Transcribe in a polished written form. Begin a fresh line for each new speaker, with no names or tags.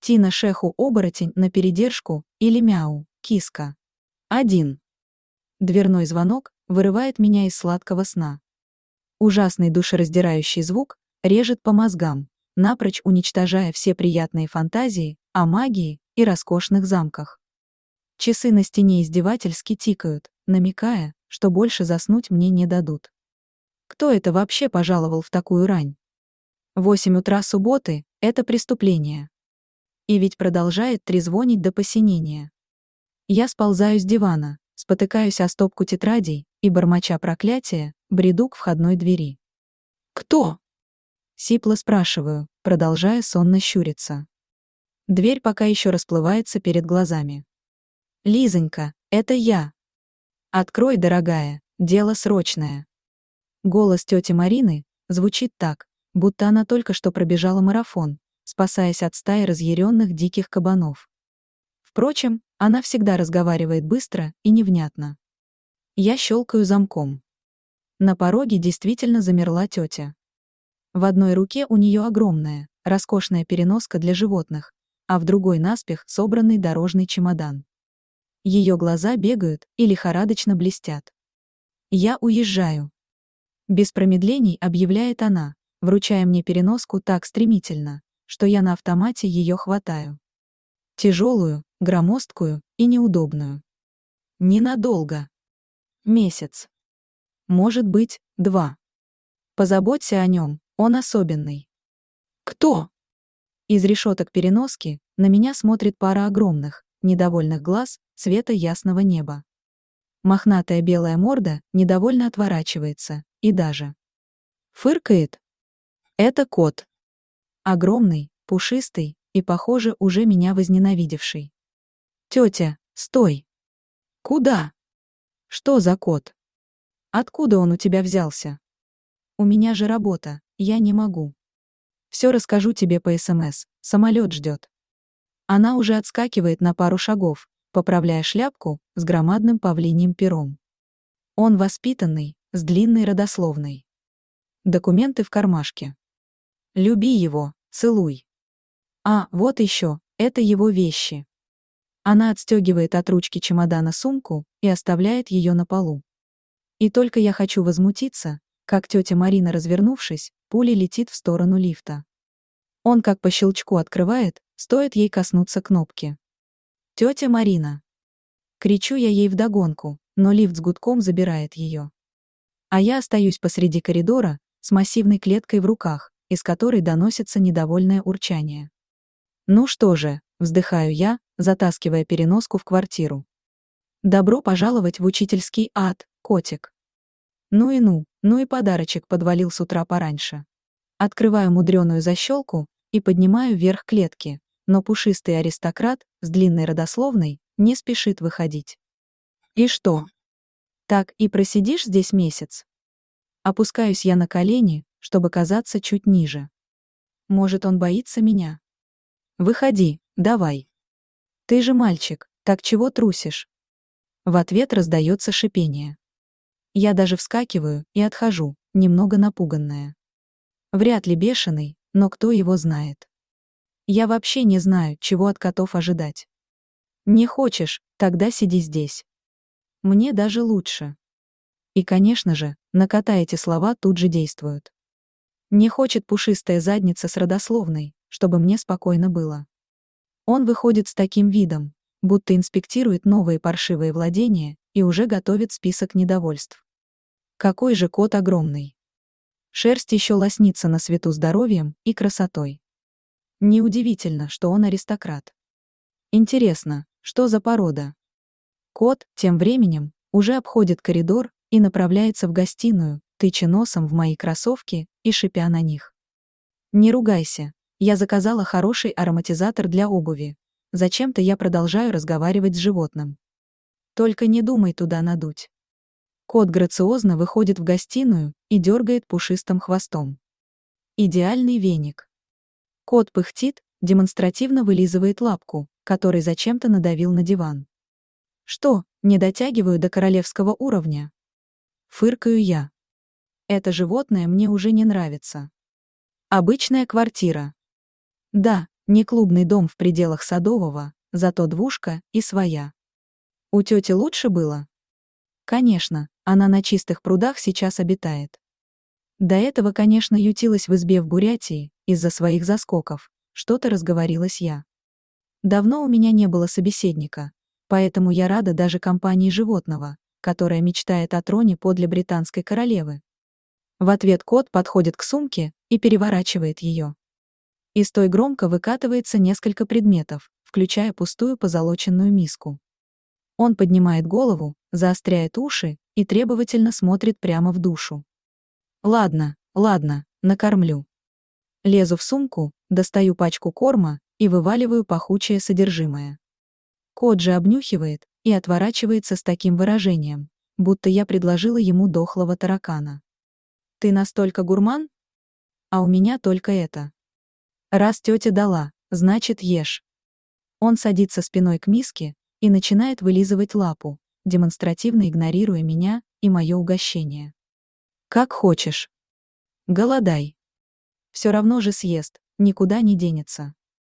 Тина Шеху оборотень на передержку или мяу, киска. 1. Дверной звонок вырывает меня из сладкого сна. Ужасный душераздирающий звук режет по мозгам, напрочь уничтожая все приятные фантазии о магии и роскошных замках. Часы на стене издевательски тикают, намекая, что больше заснуть мне не дадут. Кто это вообще пожаловал в такую рань? 8 утра субботы — это преступление. И ведь продолжает трезвонить до посинения. Я сползаю с дивана, спотыкаюсь о стопку тетрадей и, бормоча проклятия, бреду к входной двери. «Кто?» — сипло спрашиваю, продолжая сонно щуриться. Дверь пока еще расплывается перед глазами. «Лизонька, это я!» «Открой, дорогая, дело срочное!» Голос тети Марины звучит так, будто она только что пробежала марафон, спасаясь от стаи разъяренных диких кабанов. Впрочем, она всегда разговаривает быстро и невнятно. Я щелкаю замком. На пороге действительно замерла тетя. В одной руке у нее огромная, роскошная переноска для животных, а в другой наспех собранный дорожный чемодан. Ее глаза бегают и лихорадочно блестят. «Я уезжаю!» Без промедлений объявляет она, вручая мне переноску так стремительно, что я на автомате ее хватаю. Тяжелую, громоздкую и неудобную. Ненадолго. Месяц. Может быть, 2. Позаботься о нем, он особенный. «Кто?» Из решеток переноски на меня смотрит пара огромных, недовольных глаз цвета ясного неба. Мохнатая белая морда недовольно отворачивается и даже фыркает. Это кот. Огромный, пушистый и, похоже, уже меня возненавидевший. «Тетя, стой!» «Куда?» «Что за кот? Откуда он у тебя взялся?» «У меня же работа, я не могу. Все расскажу тебе по СМС, самолет ждет». Она уже отскакивает на пару шагов, поправляя шляпку с громадным павлиньим пером. Он воспитанный, с длинной родословной. Документы в кармашке. Люби его, целуй. А, вот еще, это его вещи. Она отстегивает от ручки чемодана сумку и оставляет ее на полу. И только я хочу возмутиться, как тетя Марина, развернувшись, пулей летит в сторону лифта. Он как по щелчку открывает, стоит ей коснуться кнопки. «Тетя Марина!» Кричу я ей вдогонку, но лифт с гудком забирает ее. А я остаюсь посреди коридора с массивной клеткой в руках, из которой доносится недовольное урчание. «Ну что же», — вздыхаю я, затаскивая переноску в квартиру. «Добро пожаловать в учительский ад, котик». Ну и подарочек подвалил с утра пораньше. Открываю мудреную защелку и поднимаю вверх клетки, но пушистый аристократ с длинной родословной не спешит выходить. «И что? Так и просидишь здесь месяц?» Опускаюсь я на колени, чтобы казаться чуть ниже. Может, он боится меня? «Выходи, давай. Ты же мальчик, так чего трусишь?» В ответ раздается шипение. Я даже вскакиваю и отхожу, немного напуганная. Вряд ли бешеный, но кто его знает. Я вообще не знаю, чего от котов ожидать. Не хочешь, тогда сиди здесь. Мне даже лучше. И, конечно же, на кота эти слова тут же действуют. Не хочет пушистая задница с родословной, чтобы мне спокойно было. Он выходит с таким видом, будто инспектирует новые паршивые владения и уже готовит список недовольств. Какой же кот огромный. Шерсть еще лоснится на свету здоровьем и красотой. Неудивительно, что он аристократ. Интересно, что за порода? Кот, тем временем, уже обходит коридор и направляется в гостиную, тыча носом в мои кроссовки и шипя на них. «Не ругайся, я заказала хороший ароматизатор для обуви. Зачем-то я продолжаю разговаривать с животным. Только не думай туда надуть». Кот грациозно выходит в гостиную и дергает пушистым хвостом. Идеальный веник. Кот пыхтит, демонстративно вылизывает лапку, который зачем-то надавил на диван. «Что, не дотягиваю до королевского уровня?» Фыркаю я. Это животное мне уже не нравится. Обычная квартира. Да, Не клубный дом в пределах Садового, зато двушка и своя. У тети лучше было? Конечно, она на Чистых прудах сейчас обитает. До этого, конечно, ютилась в избе в Бурятии, из-за своих заскоков, что-то разговорилась я. Давно у меня не было собеседника, поэтому я рада даже компании животного, которая мечтает о троне подле британской королевы. В ответ кот подходит к сумке и переворачивает ее. Из той громко выкатывается несколько предметов, включая пустую позолоченную миску. Он поднимает голову, заостряет уши и требовательно смотрит прямо в душу. Ладно, ладно, накормлю. Лезу в сумку, достаю пачку корма и вываливаю пахучее содержимое. Кот же обнюхивает и отворачивается с таким выражением, будто я предложила ему дохлого таракана. Ты настолько гурман? А у меня только это. Раз тетя дала, значит ешь. Он садится спиной к миске и начинает вылизывать лапу, демонстративно игнорируя меня и мое угощение. Как хочешь. Голодай. Все равно же съест, никуда не денется.